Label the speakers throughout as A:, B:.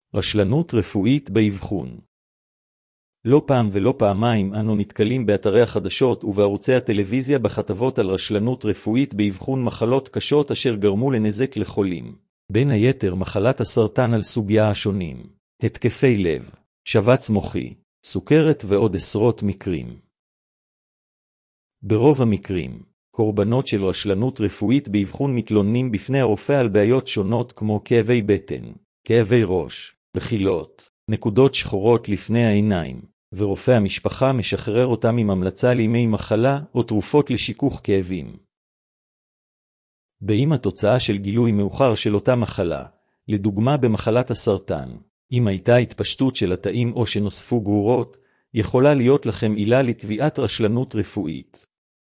A: רשלנות רפואית באבחון. לא פעם ולא פעמיים אנו נתקלים באתרי החדשות ובערוצי הטלוויזיה בכתבות על רשלנות רפואית באבחון מחלות קשות אשר גרמו לנזק לחולים. בין היתר מחלת הסרטן על סוגיה השונים, התקפי לב, שבץ מוחי, סוכרת ועוד עשרות מקרים. ברוב המקרים, קורבנות של רשלנות רפואית באבחון מתלוננים בפני הרופא על בעיות שונות כמו כאבי בטן, כאבי ראש, בחילות, נקודות שחורות לפני העיניים, ורופא המשפחה משחרר אותם עם המלצה לימי מחלה או תרופות לשיכוך כאבים. באם התוצאה של גילוי מאוחר של אותה מחלה, לדוגמה במחלת הסרטן, אם הייתה התפשטות של התאים או שנוספו גרורות, יכולה להיות לכם עילה לתביעת רשלנות רפואית.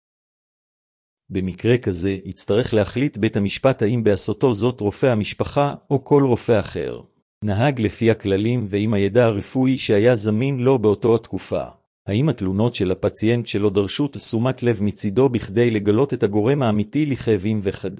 A: במקרה כזה יצטרך להחליט בית המשפט האם בעשותו זאת רופא המשפחה או כל רופא אחר. נהג לפי הכללים ועם הידע הרפואי שהיה זמין לו באותו התקופה. האם התלונות של הפציינט שלו דרשו תשומת לב מצידו בכדי לגלות את הגורם האמיתי לכאבים וחד.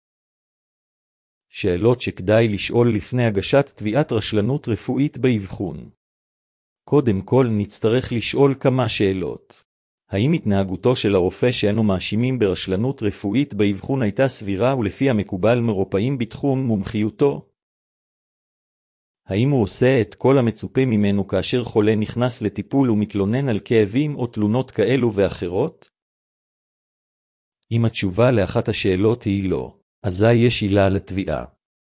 A: שאלות שכדאי לשאול לפני הגשת תביעת רשלנות רפואית באבחון. קודם כל נצטרך לשאול כמה שאלות. האם התנהגותו של הרופא שאנו מאשימים ברשלנות רפואית באבחון הייתה סבירה ולפי המקובל מרופאים בתחום מומחיותו? האם הוא עושה את כל המצופה ממנו כאשר חולה נכנס לטיפול ומתלונן על כאבים או תלונות כאלו ואחרות? אם התשובה לאחת השאלות היא לא, אזי יש עילה לתביעה.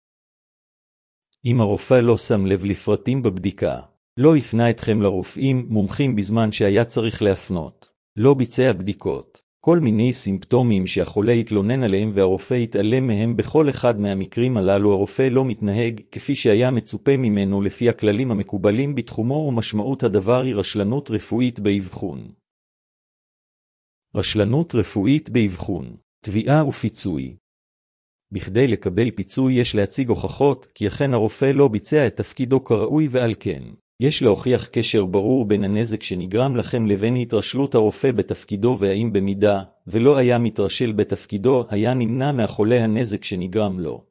A: אם הרופא לא שם לב לפרטים בבדיקה, לא הפנה אתכם לרופאים מומחים בזמן שהיה צריך להפנות, לא ביצע בדיקות, כל מיני סימפטומים שהחולה יתלונן עליהם והרופא יתעלם מהם בכל אחד מהמקרים הללו הרופא לא מתנהג כפי שהיה מצופה ממנו לפי הכללים המקובלים בתחומו ומשמעות הדבר היא רשלנות רפואית באבחון. רשלנות רפואית באבחון, תביעה ופיצוי. בכדי לקבל פיצוי יש להציג הוכחות כי אכן הרופא לא ביצע את תפקידו כראוי ועל כן. יש להוכיח קשר ברור בין הנזק שנגרם לכם לבין התרשלות הרופא בתפקידו והאם במידה ולא היה מתרשל בתפקידו היה נמנע מהחולה הנזק שנגרם לו.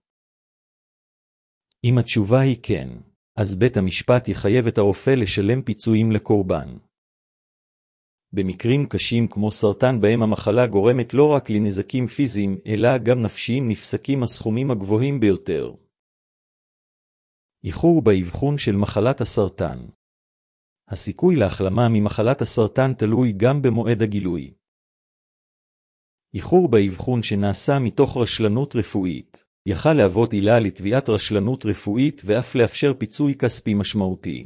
A: אם התשובה היא כן, אז בית המשפט יחייב את הרופא לשלם פיצויים לקורבן. במקרים קשים כמו סרטן בהם המחלה גורמת לא רק לנזקים פיזיים אלא גם נפשיים נפסקים הסכומים הגבוהים ביותר. איחור באבחון של מחלת הסרטן. הסיכוי להחלמה ממחלת הסרטן תלוי גם במועד הגילוי. איחור באבחון שנעשה מתוך רשלנות רפואית, יכל להוות עילה לתביעת רשלנות רפואית ואף לאפשר פיצוי כספי משמעותי.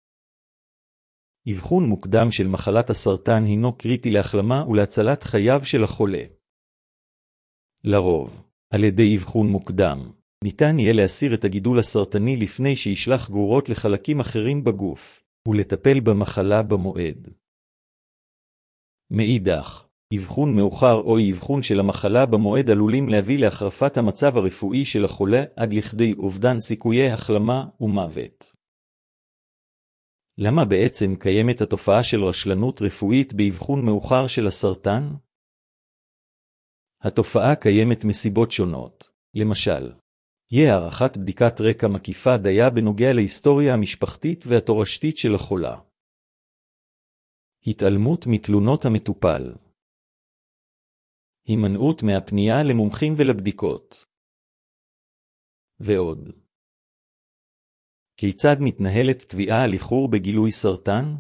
A: אבחון מוקדם של מחלת הסרטן הינו קריטי להחלמה ולהצלת חייו של החולה. לרוב, על ידי אבחון מוקדם, ניתן יהיה להסיר את הגידול הסרטני לפני שישלח גרורות לחלקים אחרים בגוף, ולטפל במחלה במועד. מאידך, אבחון מאוחר או אבחון של המחלה במועד עלולים להביא להחרפת המצב הרפואי של החולה עד לכדי אובדן סיכויי החלמה ומוות. למה בעצם קיימת התופעה של רשלנות רפואית באבחון מאוחר של הסרטן? התופעה קיימת מסיבות שונות, למשל, יהיה ערכת בדיקת רקע מקיפה דייה בנוגע להיסטוריה המשפחתית והתורשתית של החולה. התעלמות מתלונות המטופל. הימנעות מהפנייה למומחים ולבדיקות. ועוד. כיצד מתנהלת תביעה על איחור בגילוי סרטן?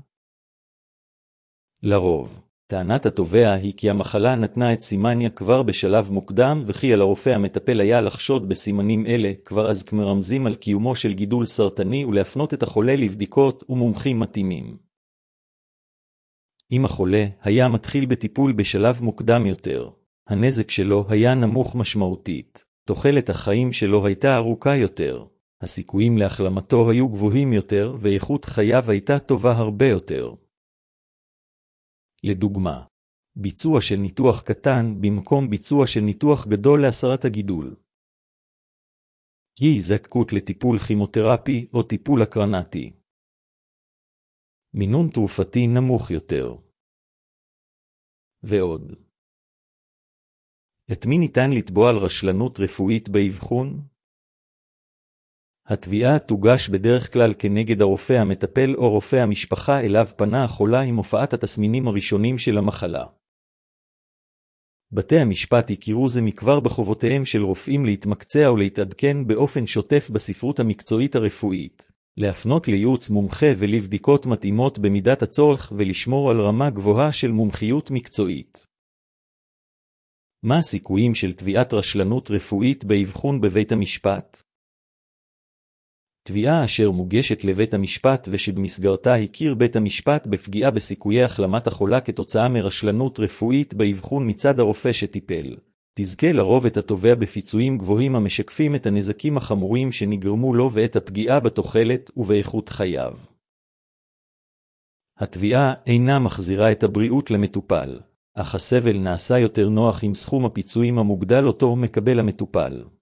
A: לרוב. טענת התובע היא כי המחלה נתנה את סימניה כבר בשלב מוקדם וכי על הרופא המטפל היה לחשוד בסימנים אלה כבר אז כמרמזים על קיומו של גידול סרטני ולהפנות את החולה לבדיקות ומומחים מתאימים. אם החולה היה מתחיל בטיפול בשלב מוקדם יותר, הנזק שלו היה נמוך משמעותית, תוחלת החיים שלו הייתה ארוכה יותר, הסיכויים להחלמתו היו גבוהים יותר ואיכות חייו הייתה טובה הרבה יותר. לדוגמה, ביצוע של ניתוח קטן במקום ביצוע של ניתוח גדול להסרת הגידול. היזקקות לטיפול כימותרפי או טיפול הקרנתי. מינון תרופתי נמוך יותר. ועוד. את מי ניתן לתבוע על רשלנות רפואית באבחון? התביעה תוגש בדרך כלל כנגד הרופא המטפל או רופא המשפחה אליו פנה החולה עם הופעת התסמינים הראשונים של המחלה. בתי המשפט הכירו זה מכבר בחובותיהם של רופאים להתמקצע ולהתעדכן באופן שוטף בספרות המקצועית הרפואית, להפנות לייעוץ מומחה ולבדיקות מתאימות במידת הצורך ולשמור על רמה גבוהה של מומחיות מקצועית. מה הסיכויים של תביעת רשלנות רפואית באבחון בבית המשפט? תביעה אשר מוגשת לבית המשפט ושבמסגרתה הכיר בית המשפט בפגיעה בסיכויי החלמת החולה כתוצאה מרשלנות רפואית באבחון מצד הרופא שטיפל, תזכה לרוב את התובע בפיצויים גבוהים המשקפים את הנזקים החמורים שנגרמו לו ואת הפגיעה בתוחלת ובאיכות חייו. התביעה אינה מחזירה את הבריאות למטופל, אך הסבל נעשה יותר נוח עם סכום הפיצויים המוגדל אותו מקבל המטופל.